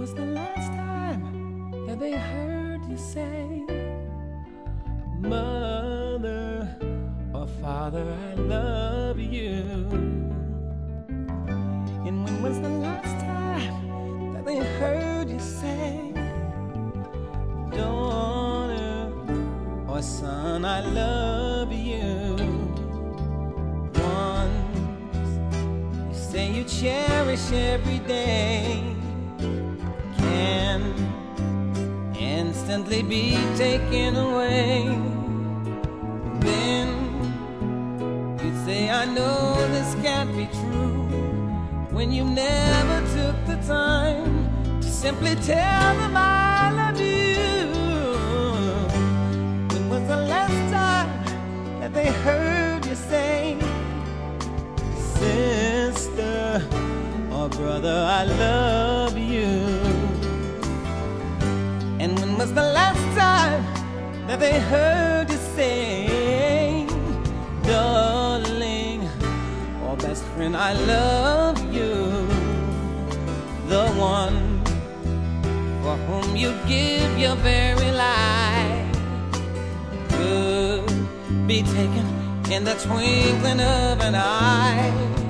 was the last time that they heard you say, Mother or Father, I love you? And when was the last time that they heard you say, Daughter or Son, I love you? Once you say you cherish every day can instantly be taken away. Then you'd say, I know this can't be true, when you never took the time to simply tell them I love you. When was the last time that they heard you say, Sister or brother, I love you? And when was the last time that they heard you say, Darling or best friend, I love you? The one for whom you'd give your very life could be taken in the twinkling of an eye.